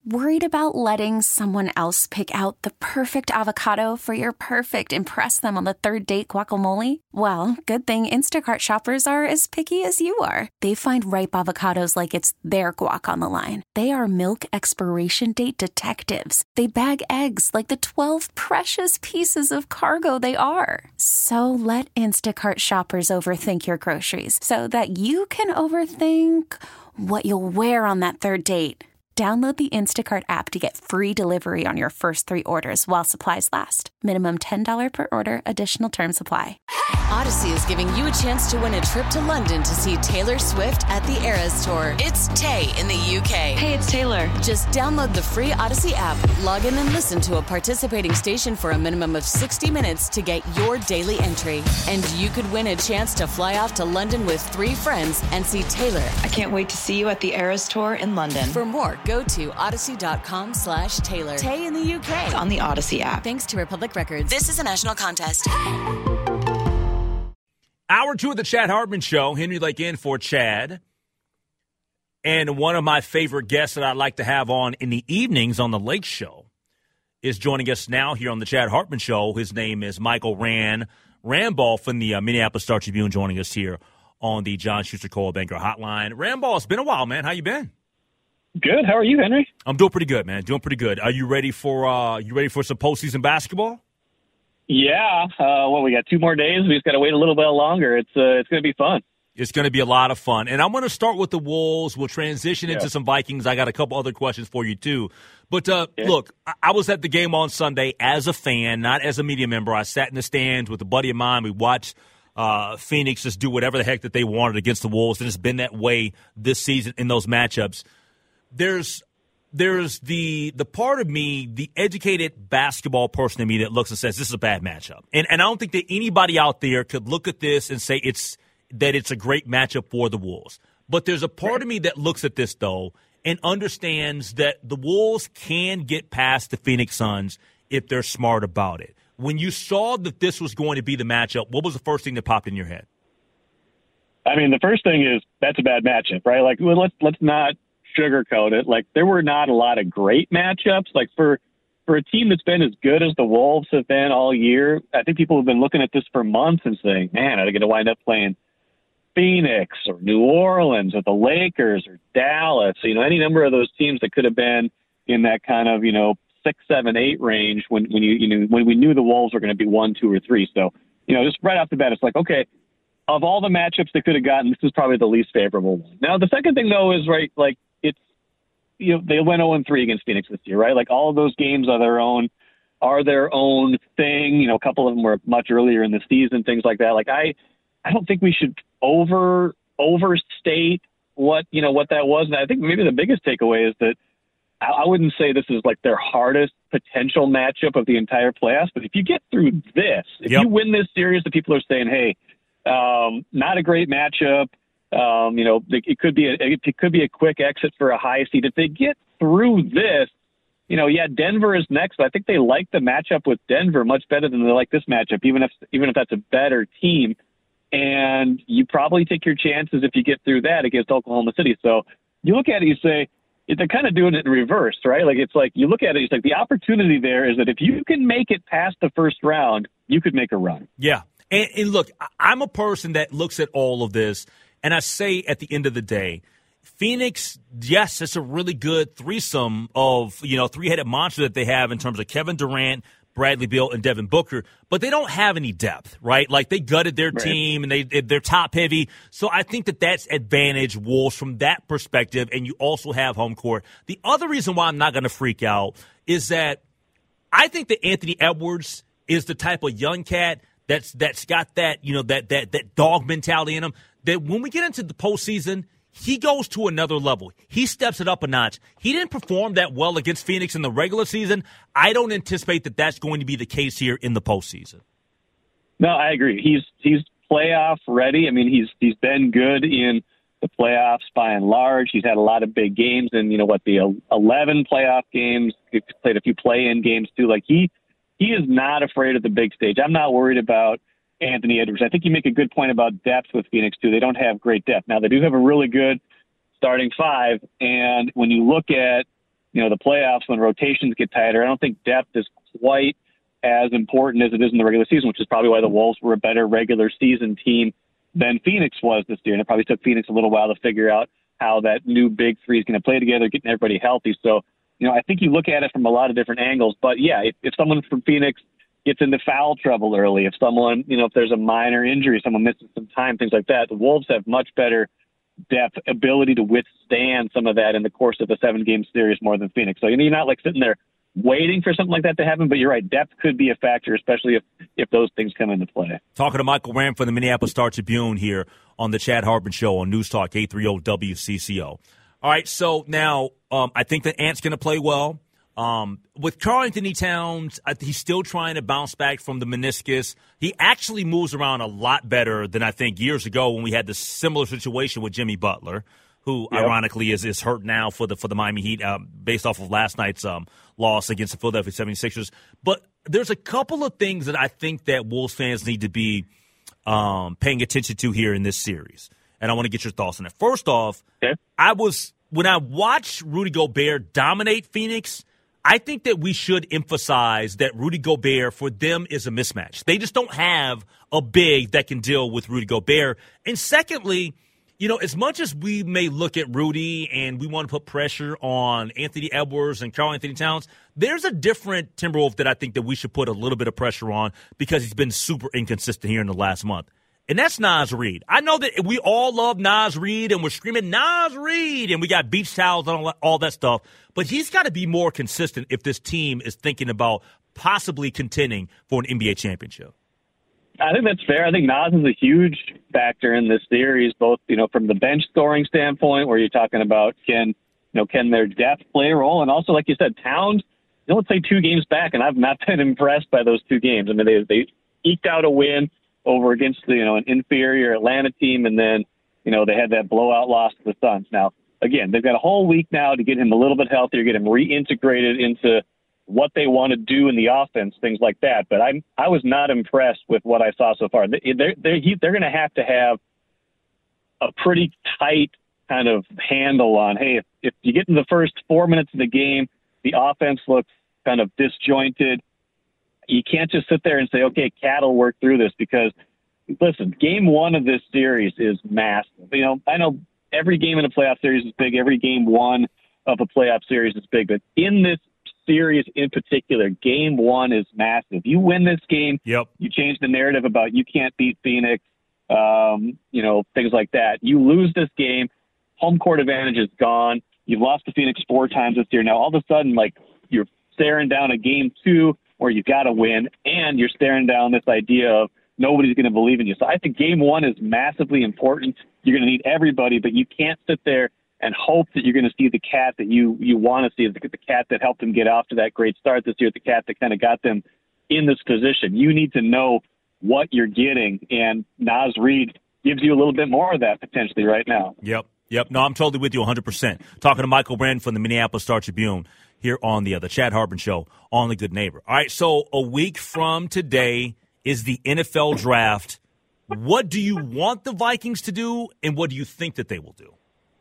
Worried about letting someone else pick out the perfect avocado for your perfect impress them on the third date guacamole? Well, good thing Instacart shoppers are as picky as you are. They find ripe avocados like it's their guac on the line. They are milk expiration date detectives. They bag eggs like the 12 precious pieces of cargo they are. So let Instacart shoppers overthink your groceries so that you can overthink what you'll wear on that third date. Download the Instacart app to get free delivery on your first 3 orders while supplies last. Minimum $10 per order. Additional terms apply. Odyssey is giving you a chance to win a trip to London to see Taylor Swift at the Eras Tour. It's Tay in the UK. Hey, it's Taylor. Just download the free Odyssey app, log in and listen to a participating station for a minimum of 60 minutes to get your daily entry. And you could win a chance to fly off to London with 3 friends and see Taylor. I can't wait to see you at the Eras Tour in London. For more, go to odyssey.com/Taylor. Tay in the UK. It's on the Odyssey app. Thanks to Republic Records. This is a national contest. Hour 2 of the Chad Hartman Show. Henry Lake in for Chad. And one of my favorite guests that I'd like to have on in the evenings on the Lake Show is joining us now here on the Chad Hartman Show. His name is Michael Ramball from the Minneapolis Star Tribune, joining us here on the John Schuster Coldwell Banker Hotline. Ramball, it's been a while, man. How you been? Good. How are you, Henry? I'm doing pretty good, man. Doing pretty good. Are you ready for some postseason basketball? Yeah. We got 2 more days. We just got to wait a little bit longer. It's going to be fun. It's going to be a lot of fun. And I'm going to start with the Wolves. We'll transition into some Vikings. I got a couple other questions for you, too. But, look, I was at the game on Sunday as a fan, not as a media member. I sat in the stands with a buddy of mine. We watched Phoenix just do whatever the heck that they wanted against the Wolves, and it's been that way this season in those matchups. There's the part of me, the educated basketball person in me, that looks and says this is a bad matchup. And I don't think that anybody out there could look at this and say it's a great matchup for the Wolves. But there's a part of me that looks at this, though, and understands that the Wolves can get past the Phoenix Suns if they're smart about it. When you saw that this was going to be the matchup, what was the first thing that popped in your head? I mean, the first thing is that's a bad matchup, right? Like, let's not sugarcoat it. Like, there were not a lot of great matchups. Like, for a team that's been as good as the Wolves have been all year, I think people have been looking at this for months and saying, man, are they going to wind up playing Phoenix or New Orleans or the Lakers or Dallas? Any number of those teams that could have been in that kind of 6, 7, 8 range when we knew the Wolves were going to be 1, 2, or 3. So just right off the bat, it's like, okay, of all the matchups they could have gotten, this is probably the least favorable one. Now the second thing though is, right, like, they went 0-3 against Phoenix this year, right? Like, all of those games are their own thing. A couple of them were much earlier in the season, things like that. Like, I don't think we should overstate what that was. And I think maybe the biggest takeaway is that I wouldn't say this is like their hardest potential matchup of the entire playoffs, but if you get through this, if you win this series, the people are saying, hey, not a great matchup. It could be a quick exit for a high seed. If they get through this, Denver is next. But I think they like the matchup with Denver much better than they like this matchup, even if that's a better team. And you probably take your chances if you get through that against Oklahoma City. So you look at it, you say, they're kind of doing it in reverse, right? Like, it's like you look at it, it's like the opportunity there is that if you can make it past the first round, you could make a run. Yeah. And look, I'm a person that looks at all of this, and I say at the end of the day, Phoenix, yes, it's a really good threesome of, three-headed monster that they have in terms of Kevin Durant, Bradley Beal, and Devin Booker, but they don't have any depth, right? Like, they gutted their team, and they're top-heavy. So I think that's advantage Wolves from that perspective, and you also have home court. The other reason why I'm not going to freak out is that I think that Anthony Edwards is the type of young cat that's got that, that dog mentality in him, that when we get into the postseason, he goes to another level. He steps it up a notch. He didn't perform that well against Phoenix in the regular season. I don't anticipate that that's going to be the case here in the postseason. No, I agree. He's playoff ready. I mean, he's been good in the playoffs by and large. He's had a lot of big games in, the 11 playoff games. He's played a few play-in games too. Like, he is not afraid of the big stage. I'm not worried about Anthony Edwards. I think you make a good point about depth with Phoenix too. They don't have great depth. Now, they do have a really good starting 5, and when you look at the playoffs when rotations get tighter. I don't think depth is quite as important as it is in the regular season, which is probably why the Wolves were a better regular season team than Phoenix was this year. And it probably took Phoenix a little while to figure out how that new big three is going to play together, getting everybody healthy. So, I think you look at it from a lot of different angles. But, yeah, if someone from Phoenix gets into foul trouble early, if someone, if there's a minor injury, someone misses some time, things like that, the Wolves have much better depth, ability to withstand some of that in the course of a 7-game series more than Phoenix. So, you're not like sitting there waiting for something like that to happen, but you're right, depth could be a factor, especially if those things come into play. Talking to Michael Rand from the Minneapolis Star-Tribune here on the Chad Harbin Show on News Talk 830 WCCO. All right, so now I think the Ant's going to play well. With Karl-Anthony Towns, he's still trying to bounce back from the meniscus. He actually moves around a lot better than I think years ago when we had this similar situation with Jimmy Butler, who ironically is hurt now for the Miami Heat based off of last night's loss against the Philadelphia 76ers. But there's a couple of things that I think that Wolves fans need to be paying attention to here in this series. And I want to get your thoughts on it. First off, when I watched Rudy Gobert dominate Phoenix, I think that we should emphasize that Rudy Gobert, for them, is a mismatch. They just don't have a big that can deal with Rudy Gobert. And secondly, as much as we may look at Rudy and we want to put pressure on Anthony Edwards and Karl-Anthony Towns, there's a different Timberwolf that I think that we should put a little bit of pressure on because he's been super inconsistent here in the last month. And that's Naz Reid. I know that we all love Naz Reid and we're screaming Naz Reid and we got beach towels and all that stuff. But he's got to be more consistent if this team is thinking about possibly contending for an NBA championship. I think that's fair. I think Naz is a huge factor in this series, both, from the bench scoring standpoint, where you're talking about can their depth play a role? And also, like you said, Towns, let's say 2 games back, and I've not been impressed by those 2 games. I mean, they eked out a win over against an inferior Atlanta team, and then, they had that blowout loss to the Suns. Now, again, they've got a whole week now to get him a little bit healthier, get him reintegrated into what they want to do in the offense, things like that. But I was not impressed with what I saw so far. They're going to have a pretty tight kind of handle on, hey, if you get in the first 4 minutes of the game, the offense looks kind of disjointed. You can't just sit there and say, okay, Cat will work through this, because, listen, game 1 of this series is massive. I know every game in a playoff series is big. Every game 1 of a playoff series is big. But in this series in particular, game 1 is massive. You win this game, you change the narrative about you can't beat Phoenix, things like that. You lose this game, home court advantage is gone. You've lost to Phoenix 4 times this year. Now, all of a sudden, you're staring down a game 2 where you got to win, and you're staring down this idea of nobody's going to believe in you. So I think game 1 is massively important. You're going to need everybody, but you can't sit there and hope that you're going to see the Cat that you want to see, the Cat that helped them get off to that great start this year, the Cat that kind of got them in this position. You need to know what you're getting, and Naz Reid gives you a little bit more of that potentially right now. Yep. No, I'm totally with you 100%. Talking to Michael Rand from the Minneapolis Star-Tribune here on the Chad Harbin Show on The Good Neighbor. All right, so a week from today is the NFL Draft. What do you want the Vikings to do, and what do you think that they will do?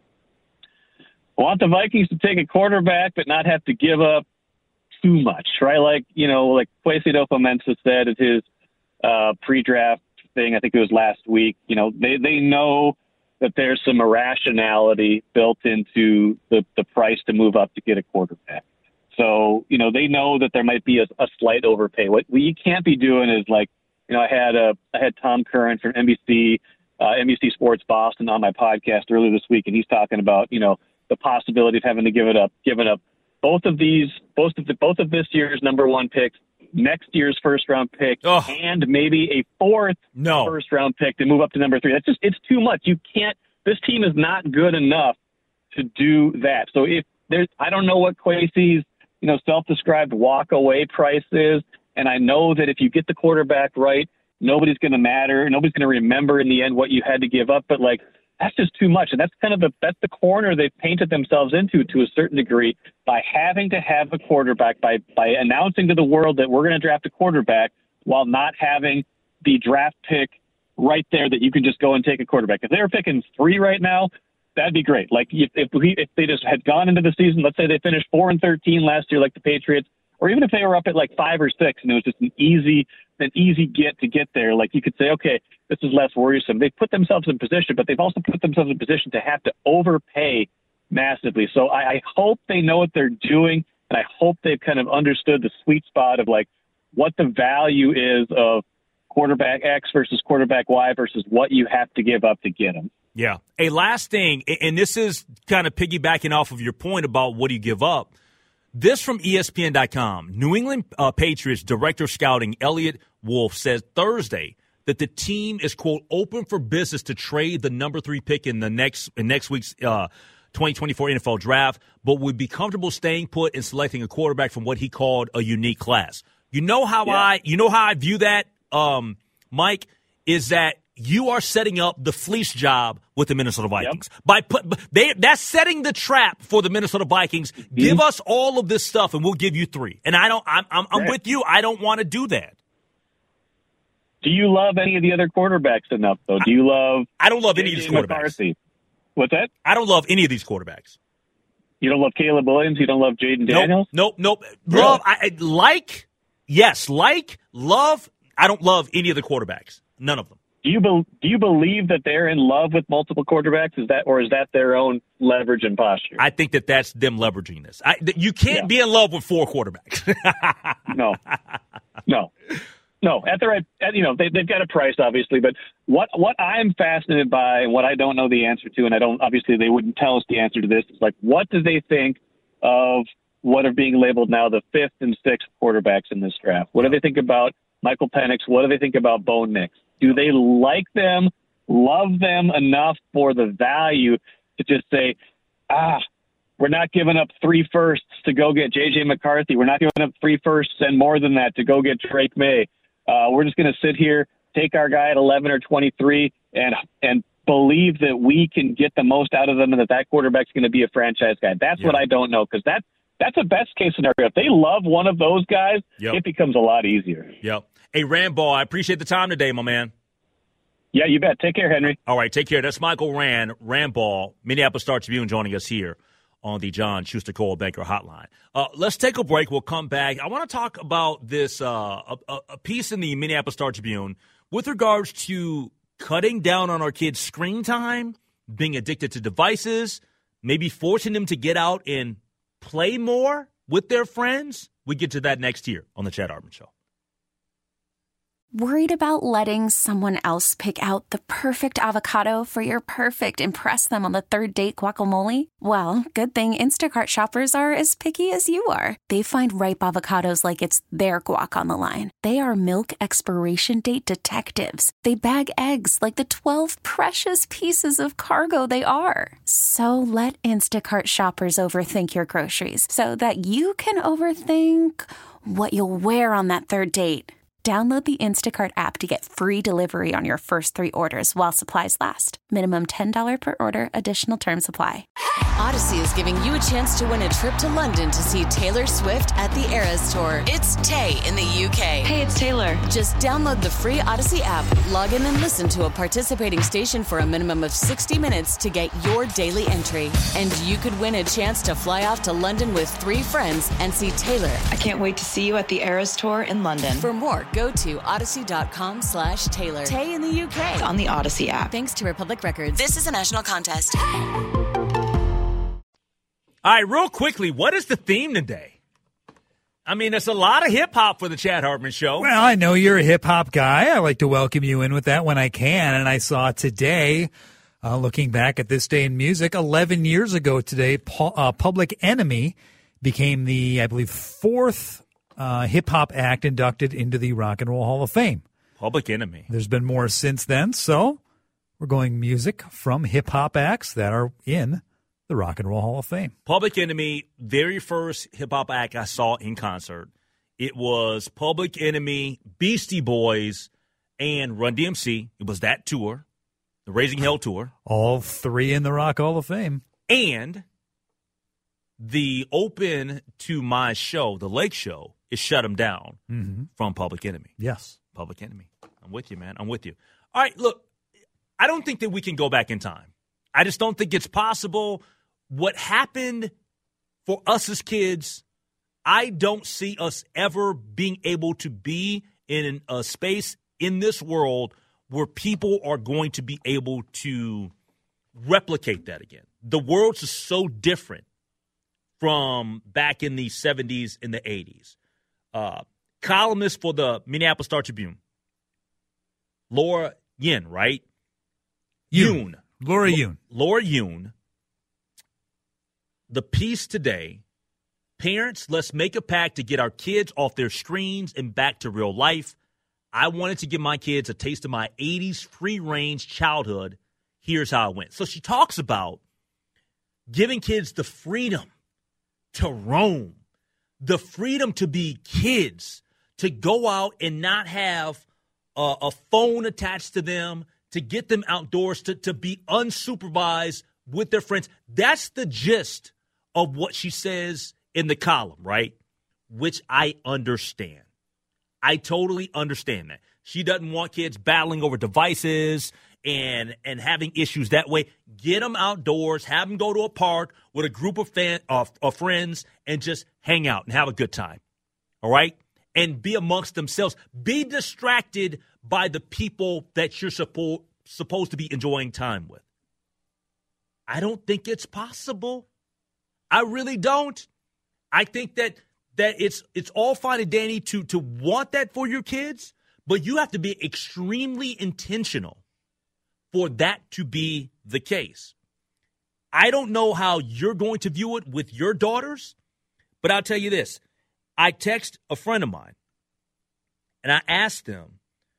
I want the Vikings to take a quarterback but not have to give up too much, right? Like Kwesi Adofo-Mensah said at his pre-draft thing, I think it was last week, they know that there's some irrationality built into the price to move up to get a quarterback. So, they know that there might be a slight overpay. What you can't be doing is I had Tom Curran from NBC Sports Boston on my podcast earlier this week, and he's talking about, the possibility of having to give up both of this year's number 1 picks, next year's first round pick, and maybe a 4th first round pick to move up to number 3. It's too much. You can't. This team is not good enough to do that. So I don't know what Kwesi's self-described walk away price is, and I know that if you get the quarterback right, nobody's going to matter. Nobody's going to remember in the end what you had to give up. But that's just too much, and that's kind of that's the corner they've painted themselves into to a certain degree by having to have a quarterback, by announcing to the world that we're going to draft a quarterback while not having the draft pick right there that you can just go and take a quarterback. If they were picking 3 right now, That'd be great. Like if they just had gone into the season, let's say they finished 4-13 last year, like the Patriots, or even if they were up at like 5 or 6, and it was just an easy to get there. Like you could say, okay, this is less worrisome. They've put themselves in position, but they've also put themselves in position to have to overpay massively. So I hope they know what they're doing, and I hope they've kind of understood the sweet spot of like what the value is of quarterback X versus quarterback Y versus what you have to give up to get them. Yeah. A last thing, and this is kind of piggybacking off of your point about what do you give up. This from ESPN.com. New England Patriots Director of Scouting Elliot Wolf says Thursday that the team is, quote, open for business to trade the number 3 pick in next week's 2024 NFL Draft, but would be comfortable staying put and selecting a quarterback from what he called a unique class. You know how I view that, Mike, is that you are setting up the fleece job with the Minnesota Vikings. Yep. That's setting the trap for the Minnesota Vikings. Mm-hmm. Give us all of this stuff, and we'll give you 3. And I'm with you. I don't want to do that. Do you love any of the other quarterbacks enough, though? Do you love? I don't love any of these quarterbacks. McCarthy? What's that? I don't love any of these quarterbacks. You don't love Caleb Williams? You don't love Jaden Daniels? Nope. Really? Love. Love. I don't love any of the quarterbacks. None of them. Do you believe that they're in love with multiple quarterbacks? Is that their own leverage and posture? I think that's them leveraging this. You can't be in love with 4 quarterbacks. No. At the right, they've got a price, obviously. But what I'm fascinated by, and what I don't know the answer to, and obviously they wouldn't tell us the answer to this, is like, what do they think of what are being labeled now the 5th and 6th quarterbacks in this draft? What do they think about Michael Penix? What do they think about Bo Nix? Do they like them, love them enough for the value to just say, we're not giving up 3 firsts to go get J.J. McCarthy. We're not giving up 3 firsts and more than that to go get Drake May. We're just going to sit here, take our guy at 11 or 23, and believe that we can get the most out of them and that quarterback's going to be a franchise guy. That's what I don't know, because that's a best-case scenario. If they love one of those guys, it becomes a lot easier. Yep. Hey, Randball, I appreciate the time today, my man. Yeah, you bet. Take care, Henry. All right, take care. That's Michael Randball, Minneapolis Star-Tribune, joining us here on the John Schuster Coldwell Banker Hotline. Let's take a break. We'll come back. I want to talk about this a piece in the Minneapolis Star-Tribune with regards to cutting down on our kids' screen time, being addicted to devices, maybe forcing them to get out and play more with their friends. We get to that next year on the Chad Hartman Show. Worried about letting someone else pick out the perfect avocado for your perfect impress them on the third date guacamole? Well, good thing Instacart shoppers are as picky as you are. They find ripe avocados like it's their guac on the line. They are milk expiration date detectives. They bag eggs like the 12 precious pieces of cargo they are. So let Instacart shoppers overthink your groceries so that you can overthink what you'll wear on that third date. Download the Instacart app to get free delivery on your first 3 orders while supplies last. Minimum $10 per order. Additional terms apply. Odyssey is giving you a chance to win a trip to London to see Taylor Swift at the Eras Tour. It's Tay in the UK. Hey, it's Taylor. Just download the free Odyssey app, log in and listen to a participating station for a minimum of 60 minutes to get your daily entry. And you could win a chance to fly off to London with 3 friends and see Taylor. I can't wait to see you at the Eras Tour in London. For more, go to odyssey.com/Taylor. Tay in the UK. It's on the Odyssey app. Thanks to Republic Records. This is a national contest. All right, real quickly, what is the theme today? I mean, there's a lot of hip-hop for the Chad Hartman Show. Well, I know you're a hip-hop guy. I like to welcome you in with that when I can. And I saw today, looking back at this day in music, 11 years ago today, Public Enemy became the, I believe, 4th hip-hop act inducted into the Rock and Roll Hall of Fame. Public Enemy. There's been more since then, so we're going music from hip-hop acts that are in the Rock and Roll Hall of Fame. Public Enemy, very first hip-hop act I saw in concert. It was Public Enemy, Beastie Boys, and Run DMC. It was that tour, the Raising Hell tour. All 3 in the Rock Hall of Fame. And the open to my show, The Lake Show, is Shut 'Em Down from Public Enemy. Yes. Public Enemy. I'm with you, man. I'm with you. All right, look, I don't think that we can go back in time. I just don't think it's possible. What happened for us as kids, I don't see us ever being able to be in a space in this world where people are going to be able to replicate that again. The world's just so different from back in the 70s and the 80s. Columnist for the Minneapolis Star-Tribune, Laura Yin, right? Yoon. Laura Yoon. Laura Yoon. The piece today, parents, let's make a pact to get our kids off their screens and back to real life. I wanted to give my kids a taste of my 80s free-range childhood. Here's how it went. So she talks about giving kids the freedom to roam, the freedom to be kids, to go out and not have a phone attached to them, to get them outdoors, to be unsupervised with their friends. That's the gist of what she says in the column, right? Which I understand. I totally understand that. She doesn't want kids battling over devices and having issues that way. Get them outdoors, have them go to a park with a group of friends and just hang out and have a good time, all right? And be amongst themselves. Be distracted by the people that you're supposed to be enjoying time with. I don't think it's possible. I really don't. I think that it's all fine and dandy to want that for your kids, but you have to be extremely intentional for that to be the case. I don't know how you're going to view it with your daughters, but I'll tell you this. I text a friend of mine, and I asked them,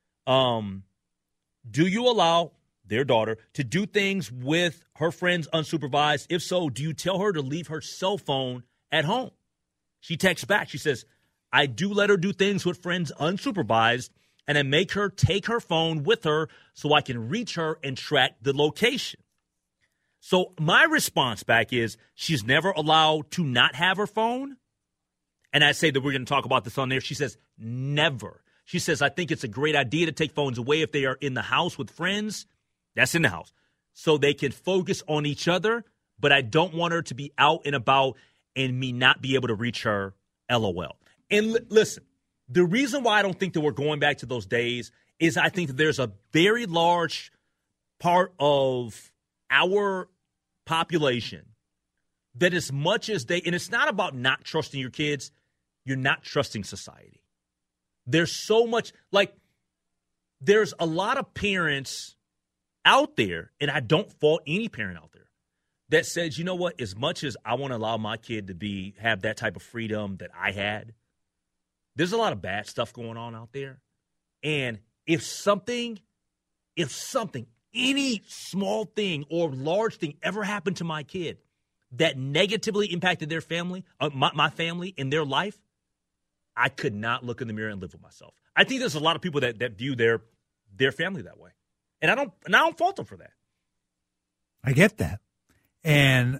do you allow their daughter to do things with her friends unsupervised? If so, do you tell her to leave her cell phone at home? She texts back. She says, I do let her do things with friends unsupervised, and I make her take her phone with her so I can reach her and track the location. So my response back is she's never allowed to not have her phone. And I say that we're going to talk about this on there. She says, never. She says, I think it's a great idea to take phones away if they are in the house with friends. That's in the house. So they can focus on each other. But I don't want her to be out and about and me not be able to reach her, LOL. And listen, the reason why I don't think that we're going back to those days is I think that there's a very large part of our population that as much as and it's not about not trusting your kids, you're not trusting society. There's so much, there's a lot of parents out there, and I don't fault any parent out there, that says, you know what, as much as I want to allow my kid to have that type of freedom that I had, there's a lot of bad stuff going on out there. And if something, any small thing or large thing ever happened to my kid that negatively impacted their family, my family in their life, I could not look in the mirror and live with myself. I think there's a lot of people that view their family that way. And I don't fault them for that. I get that. And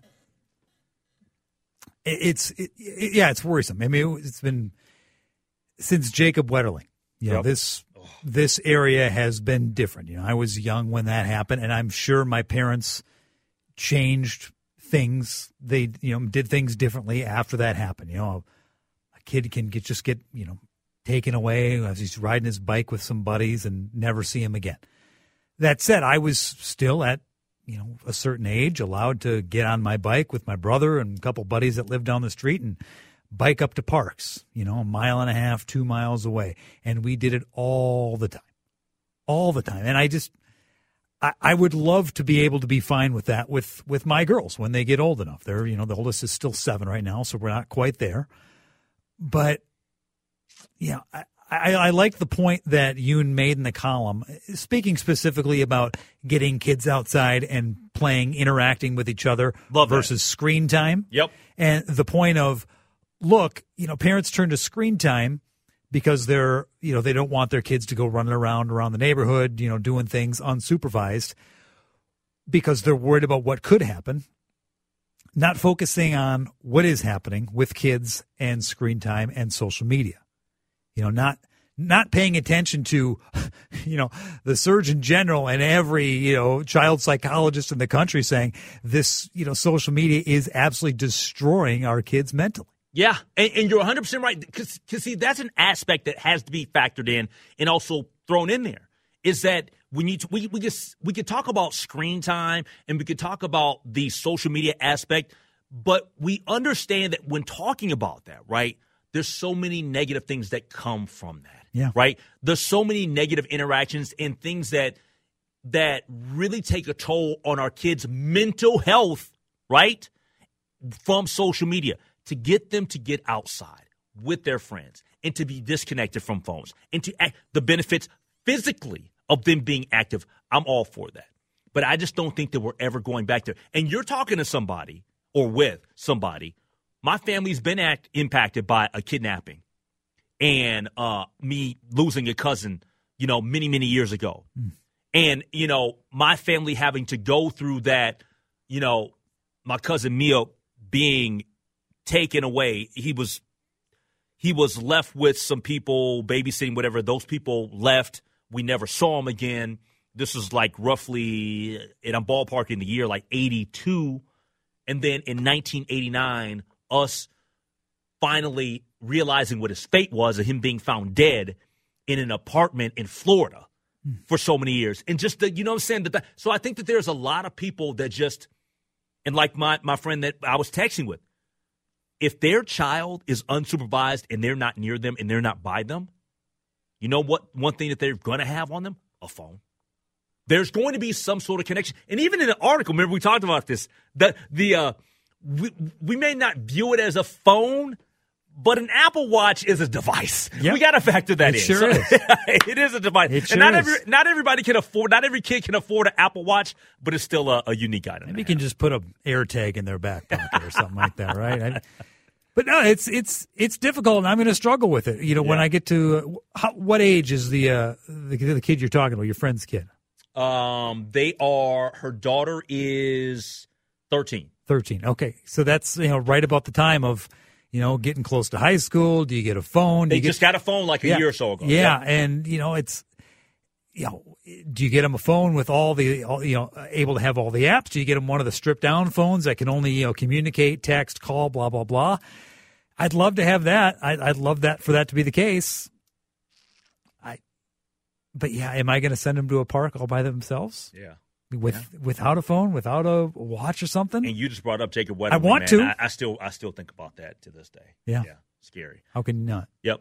it's worrisome. I mean, it's been since Jacob Wetterling. Yep. This area has been different. I was young when that happened, and I'm sure my parents changed things. They did things differently after that happened. A kid can get taken away as he's riding his bike with some buddies and never see him again. That said, I was still at a certain age allowed to get on my bike with my brother and a couple buddies that lived down the street and bike up to parks, a mile and a half, 2 miles away. And we did it all the time. And I would love to be able to be fine with that with my girls when they get old enough. They're, the oldest is still 7 right now, so we're not quite there. But, I like the point that Yoon made in the column, speaking specifically about getting kids outside and interacting with each other versus screen time. Yep. And the point of, look, parents turn to screen time because they're, they don't want their kids to go running around the neighborhood, doing things unsupervised because they're worried about what could happen, not focusing on what is happening with kids and screen time and social media. not paying attention to, the Surgeon General and every, child psychologist in the country saying this, social media is absolutely destroying our kids mentally. Yeah, and you're 100% right. Because see, that's an aspect that has to be factored in and also thrown in there. Is that we could talk about screen time and we could talk about the social media aspect, but we understand that when talking about that, right, there's so many negative things that come from that. Yeah. Right? There's so many negative interactions and things that really take a toll on our kids' mental health, right, from social media. To get them to get outside with their friends and to be disconnected from phones and to the benefits physically of them being active, I'm all for that. But I just don't think that we're ever going back there. And you're talking to somebody or with somebody. My family's been impacted by a kidnapping and me losing a cousin, many, many years ago. And, my family having to go through that, my cousin Mia being taken away. He was left with some people babysitting, whatever. Those people left. We never saw him again. This was like roughly, and I'm ballparking the year, like 82. And then in 1989, us finally realizing what his fate was of him being found dead in an apartment in Florida for so many years. And just the, what I'm saying? So I think that there's a lot of people that just, and like my friend that I was texting with, if their child is unsupervised and they're not near them and they're not by them, you know what? One thing that they're going to have on them? A phone. There's going to be some sort of connection. And even in the article, remember we talked about this, we may not view it as a phone, but an Apple Watch is a device. Yep. We got to factor that in. Sure is. It is a device. It sure and is. not everybody can afford, not every kid can afford an Apple Watch, but it's still a unique item. Maybe you can just put an AirTag in their back pocket or something like that, right? But no, it's difficult, and I'm going to struggle with it. When I get to what age is the kid you're talking about, your friend's kid? Her daughter is 13. 13. Okay, so that's right about the time of getting close to high school. Do you get a phone? They just got a phone like a year or so ago. Yeah, and it's do you get them a phone with all the able to have all the apps? Do you get them one of the stripped down phones that can only communicate, text, call, blah blah blah? I'd love to have that. I'd love that for that to be the case. But yeah, am I going to send them to a park all by themselves? Yeah. Without a phone, without a watch or something? And you just brought up Jacob Wetterman. I want to. I still think about that to this day. Yeah. Scary. How can you not? Yep.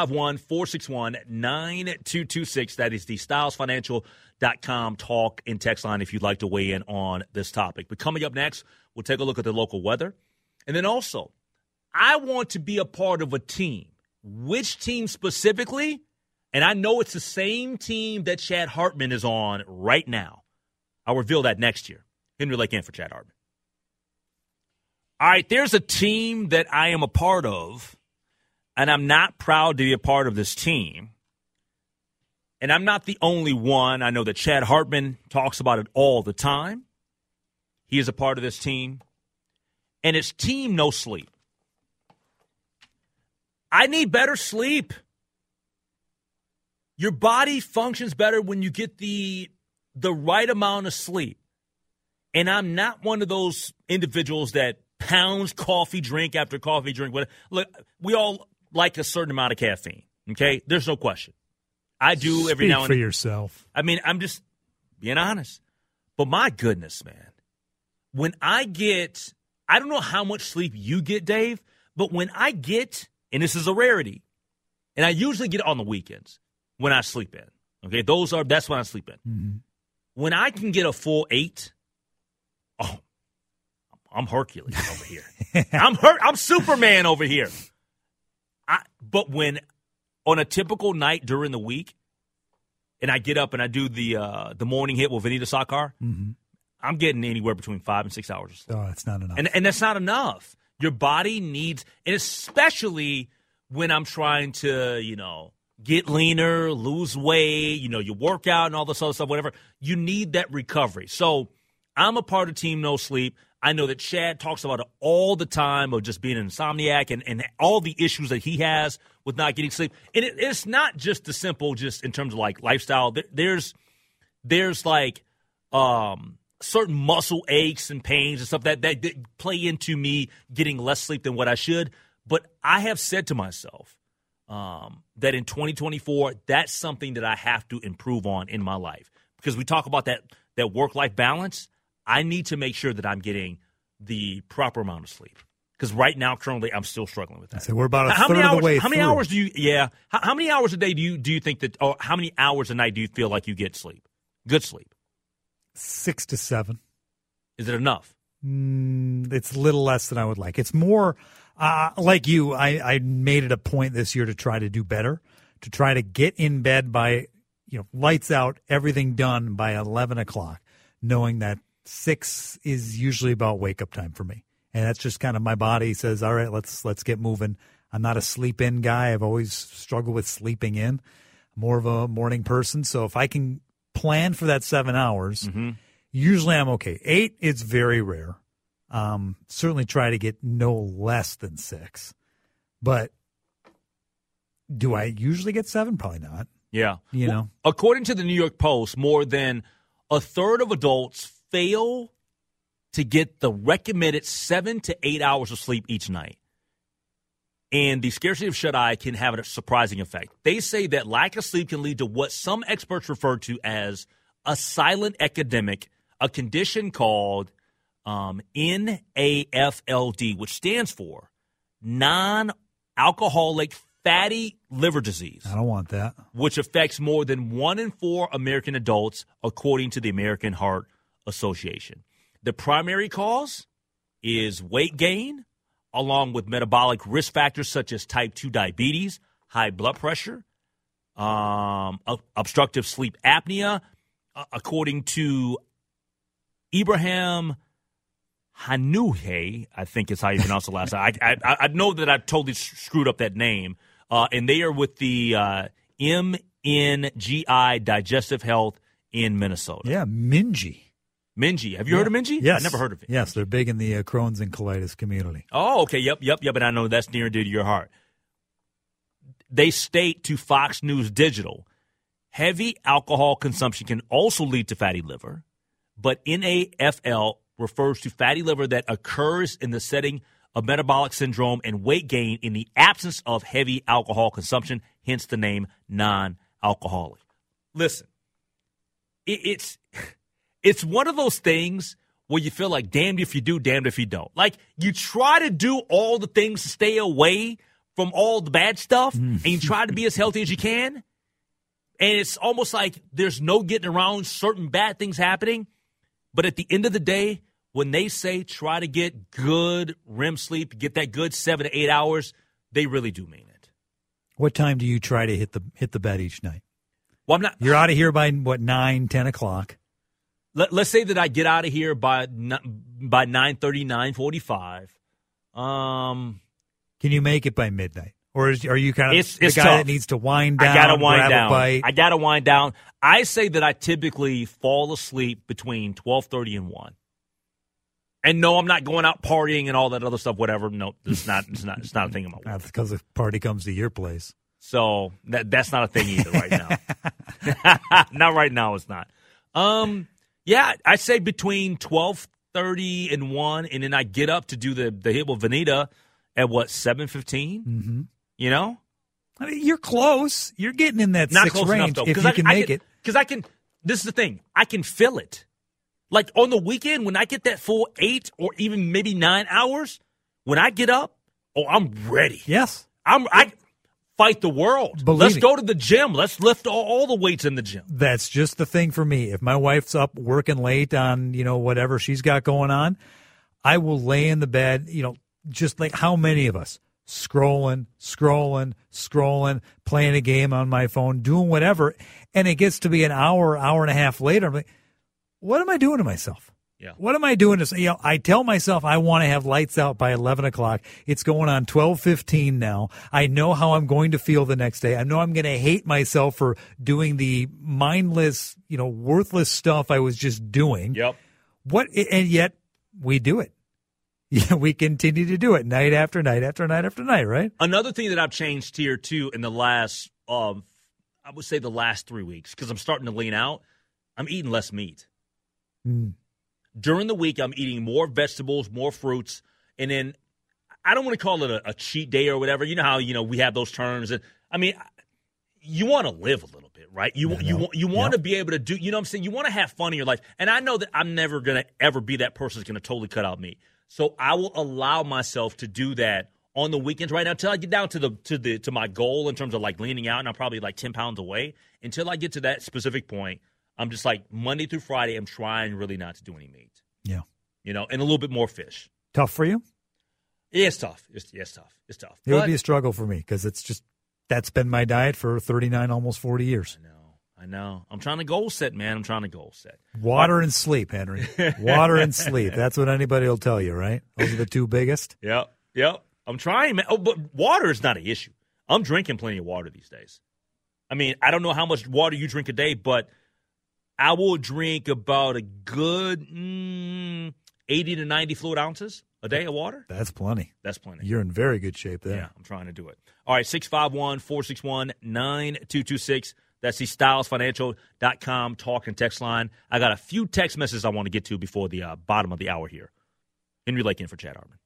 651-461-9226. That is the StylesFinancial.com talk and text line if you'd like to weigh in on this topic. But coming up next, we'll take a look at the local weather. And then also, I want to be a part of a team. Which team specifically? And I know it's the same team that Chad Hartman is on right now. I'll reveal that next year. Henry Lake in for Chad Hartman. All right, there's a team that I am a part of, and I'm not proud to be a part of this team. And I'm not the only one. I know that Chad Hartman talks about it all the time. He is a part of this team. And it's Team No Sleep. I need better sleep. Your body functions better when you get the right amount of sleep. And I'm not one of those individuals that pounds coffee drink after coffee drink. Look, we all like a certain amount of caffeine, okay? There's no question. I do every now and then. Speak for yourself. I mean, I'm just being honest. But my goodness, man, when I don't know how much sleep you get, Dave, but when I get, and this is a rarity, and I usually get it on the weekends when I sleep in, okay? That's when I sleep in. Mm-hmm. When I can get a full 8, I'm Hercules over here. I'm Superman over here. But when on a typical night during the week, and I get up and I do the morning hit with Vanita Sakar, mm-hmm. I'm getting anywhere between 5 and 6 hours of sleep. Oh, that's not enough. And that's not enough. Your body needs, and especially when I'm trying to, get leaner, lose weight, you work out and all this other stuff, whatever. You need that recovery. So I'm a part of Team No Sleep. I know that Chad talks about it all the time of just being an insomniac and all the issues that he has with not getting sleep. And it's not just the simple, just in terms of like lifestyle. There's like certain muscle aches and pains and stuff that play into me getting less sleep than what I should. But I have said to myself that in 2024, that's something that I have to improve on in my life. Because we talk about that work-life balance. I need to make sure that I'm getting the proper amount of sleep. Because right now, currently, I'm still struggling with that. So we're about a third of the way How many hours do you? Yeah. How many hours a day do you think that? Or how many hours a night do you feel like you get sleep? Good sleep. 6 to 7. Is it enough? It's a little less than I would like. It's more like you. I made it a point this year to try to do better, to try to get in bed by lights out, everything done by 11 o'clock, knowing that 6 is usually about wake up time for me. And that's just kind of my body says, all right, let's get moving. I'm not a sleep in guy. I've always struggled with sleeping in. I'm more of a morning person. So if I can plan for that 7 hours, usually I'm okay. 8, it's very rare. Certainly try to get no less than 6. But do I usually get 7? Probably not. Yeah. According to the New York Post, more than a third of adults fail to get the recommended 7 to 8 hours of sleep each night. And the scarcity of shut-eye can have a surprising effect. They say that lack of sleep can lead to what some experts refer to as a silent epidemic, a condition called NAFLD, which stands for non-alcoholic fatty liver disease. I don't want that. Which affects more than 1 in 4 American adults, according to the American Heart Association. The primary cause is weight gain, along with metabolic risk factors such as type 2 diabetes, high blood pressure, obstructive sleep apnea. According to Ibrahim Hanouhe, I think is how you pronounce the last name. I know that I totally screwed up that name. And they are with the MNGI Digestive Health in Minnesota. Yeah, Minji. Have you heard of Minji? Yes. I've never heard of it. Yes, they're big in the Crohn's and colitis community. Oh, okay. Yep. And I know that's near and dear to your heart. They state to Fox News Digital, heavy alcohol consumption can also lead to fatty liver, but NAFL refers to fatty liver that occurs in the setting of metabolic syndrome and weight gain in the absence of heavy alcohol consumption, hence the name non-alcoholic. Listen, it's one of those things where you feel like damned if you do, damned if you don't. Like, you try to do all the things to stay away from all the bad stuff, and you try to be as healthy as you can, and it's almost like there's no getting around certain bad things happening. But at the end of the day, when they say try to get good REM sleep, get that good 7 to 8 hours, they really do mean it. What time do you try to hit the bed each night? Well, I'm not. You're out of here by 9, 10 o'clock. Let's say that I get out of here by 9:30, 9:45. Can you make it by midnight, or are you kind of it's the guy tough. that needs to wind down? I gotta wind down. A bite? I gotta wind down. I say that I typically fall asleep between 12:30 and 1. And no, I'm not going out partying and all that other stuff. Whatever. No, it's not a thing in my life. That's because the party comes to your place. So that's not a thing either right now. Not right now. It's not. Yeah, I say between 12:30 and 1, and then I get up to do the hit with Vanita at 7:15. Mm-hmm. You know, I mean, you're close. You're getting in that not 6 close range enough, though, if you can make it. Because I can. This is the thing. I can feel it. Like on the weekend when I get that full 8 or even maybe 9 hours, when I get up, I'm ready. Yes, I fight the world. Let's go to the gym. Let's lift all the weights in the gym. That's just the thing for me. If my wife's up working late on, whatever she's got going on, I will lay in the bed, just like how many of us, scrolling, playing a game on my phone, doing whatever, and it gets to be an hour and a half later. I'm like, what am I doing to myself? Yeah. What am I doing to, I tell myself I want to have lights out by 11 o'clock. It's going on 12:15 now. I know how I'm going to feel the next day. I know I'm going to hate myself for doing the mindless, worthless stuff I was just doing. Yep. And yet we do it. Yeah, we continue to do it night after night after night after night, right? Another thing that I've changed here, too, in the last, I would say the last 3 weeks, because I'm starting to lean out, I'm eating less meat. During the week, I'm eating more vegetables, more fruits, and then I don't want to call it a cheat day or whatever. You know how, we have those terms. I mean, you want to live a little bit, right? You want to be able to do, you know what I'm saying? You want to have fun in your life. And I know that I'm never going to ever be that person that's going to totally cut out meat. So I will allow myself to do that on the weekends right now until I get down to my goal in terms of like leaning out, and I'm probably like 10 pounds away. Until I get to that specific point, I'm just like Monday through Friday, I'm trying really not to do any meat. Yeah. And a little bit more fish. Tough for you? Yeah, it's tough. It's tough. It would be a struggle for me because that's been my diet for 39, almost 40 years. I know. I'm trying to goal set, man. Water and sleep, Henry. Water and sleep. That's what anybody will tell you, right? Those are the two biggest. Yep. I'm trying, man. Oh, but water is not an issue. I'm drinking plenty of water these days. I mean, I don't know how much water you drink a day, but I will drink about a good 80 to 90 fluid ounces a day of water. That's plenty. You're in very good shape there. Yeah, I'm trying to do it. All right, 651-461-9226. That's the StylesFinancial.com talk and text line. I got a few text messages I want to get to before the bottom of the hour here. Henry Lake in for Chad Hartman.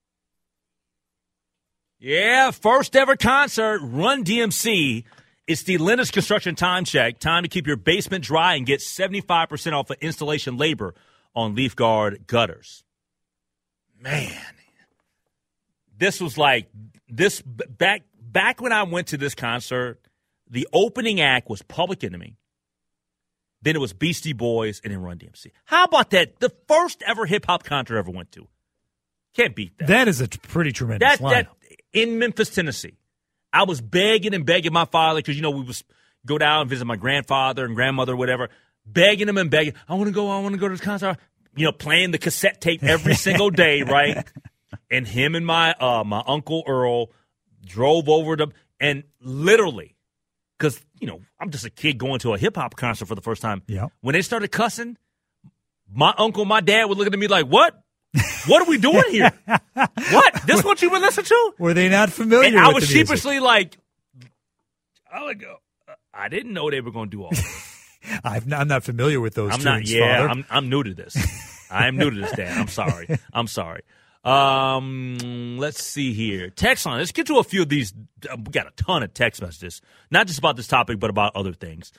Yeah, first ever concert, Run DMC. It's the Lennox Construction Time Check. Time to keep your basement dry and get 75% off of installation labor on Leaf Guard gutters. Man, this was like this back when I went to this concert. The opening act was Public Enemy. Then it was Beastie Boys and then Run DMC. How about that? The first ever hip-hop concert I ever went to. Can't beat that. That is a pretty tremendous line. In Memphis, Tennessee. I was begging my father because, we was go down and visit my grandfather and grandmother or whatever. Begging him and begging. I want to go to this concert. Playing the cassette tape every single day, right? And him and my Uncle Earl drove over to, and literally, because, I'm just a kid going to a hip-hop concert for the first time. Yeah. When they started cussing, my uncle, my dad would look at me like, what? What are we doing here? What? This what you would listen to? Were they not familiar and with I was the music? sheepishly like, I would go, I didn't know they were going to do all this. I'm not familiar with those tunes, Father. I'm new to this. I am new to this, Dad. I'm sorry. Let's see here. Text line. Let's get to a few of these. We got a ton of text messages, not just about this topic, but about other things.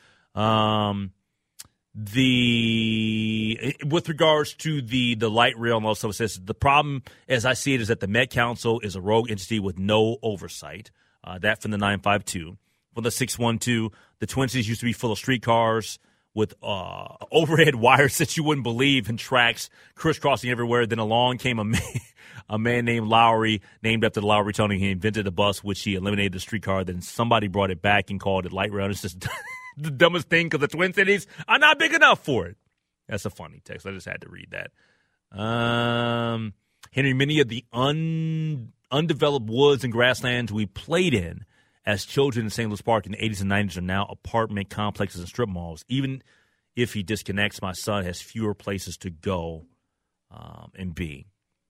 With regards to the light rail and all stuff, it says the problem, as I see it, is that the Met Council is a rogue entity with no oversight. That from the 952. From the 612, the Twin Cities used to be full of streetcars with overhead wires that you wouldn't believe and tracks crisscrossing everywhere. Then along came a man named Lowry, named after the Lowry Tony. He invented the bus, which he eliminated the streetcar. Then somebody brought it back and called it light rail. It's just the dumbest thing because the Twin Cities are not big enough for it. That's a funny text. I just had to read that. Henry, many of the undeveloped woods and grasslands we played in as children in St. Louis Park in the 80s and 90s are now apartment complexes and strip malls. Even if he disconnects, my son has fewer places to go and be.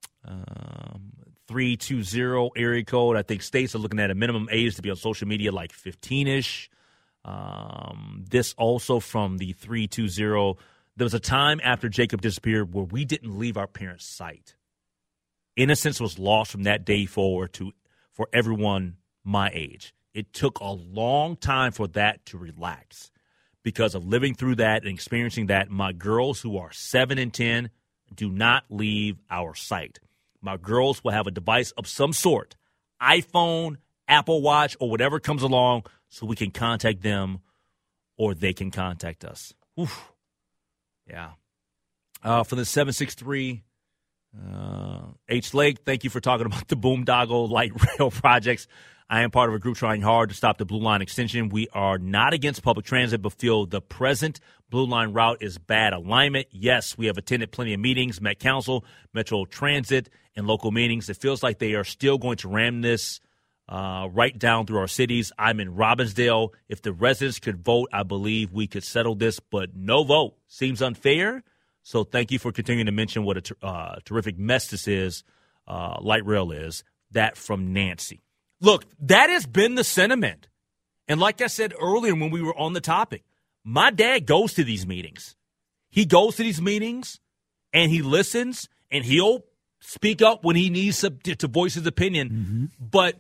320 area code. I think states are looking at a minimum age to be on social media like 15-ish. This also from the 320. There was a time after Jacob disappeared where we didn't leave our parents' sight. Innocence was lost from that day forward for everyone my age. It took a long time for that to relax. Because of living through that and experiencing that, my girls who are 7 and 10 do not leave our sight. My girls will have a device of some sort, iPhone, Apple Watch, or whatever comes along, so we can contact them or they can contact us. Oof. Yeah. For the 763, H. Lake, thank you for talking about the Boondoggle light rail projects. I am part of a group trying hard to stop the Blue Line extension. We are not against public transit, but feel the present Blue Line route is bad alignment. Yes, we have attended plenty of meetings, Met Council, Metro Transit, and local meetings. It feels like they are still going to ram this right down through our cities. I'm in Robbinsdale. If the residents could vote, I believe we could settle this, but no vote. Seems unfair. So thank you for continuing to mention what a terrific mess this is, light rail is. That from Nancy. Look, that has been the sentiment. And like I said earlier when we were on the topic, my dad goes to these meetings. He goes to these meetings, and he listens, and he'll speak up when he needs to voice his opinion. Mm-hmm. But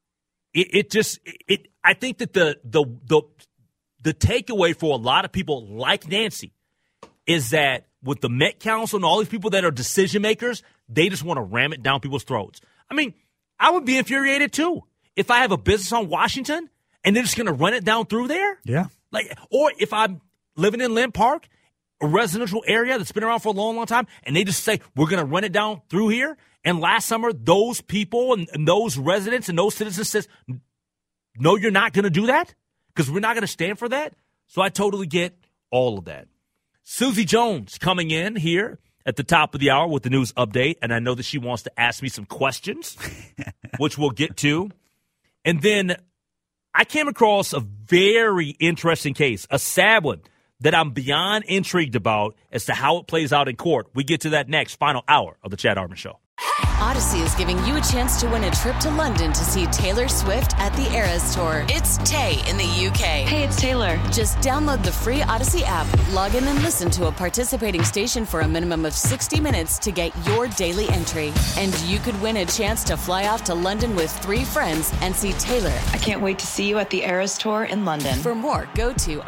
I think that the takeaway for a lot of people like Nancy is that with the Met Council and all these people that are decision makers, they just want to ram it down people's throats. I mean, I would be infuriated too if I have a business on Washington and they're just going to run it down through there. Yeah. Or if I'm living in Lynn Park, a residential area that's been around for a long, long time, and they just say, we're going to run it down through here. And last summer, those people and those residents and those citizens says, no, you're not going to do that because we're not going to stand for that. So I totally get all of that. Susie Jones coming in here at the top of the hour with the news update, and I know that she wants to ask me some questions, which we'll get to. And then I came across a very interesting case, a sad one, that I'm beyond intrigued about as to how it plays out in court. We get to that next, final hour of the Chad Hartman Show. Odyssey is giving you a chance to win a trip to London to see Taylor Swift at the Eras Tour. It's Tay in the UK. Hey, it's Taylor. Just download the free Odyssey app, log in and listen to a participating station for a minimum of 60 minutes to get your daily entry. And you could win a chance to fly off to London with 3 friends and see Taylor. I can't wait to see you at the Eras Tour in London. For more, go to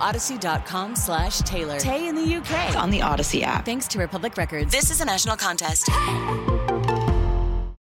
odyssey.com/Taylor. Tay in the UK. It's on the Odyssey app. Thanks to Republic Records. This is a national contest.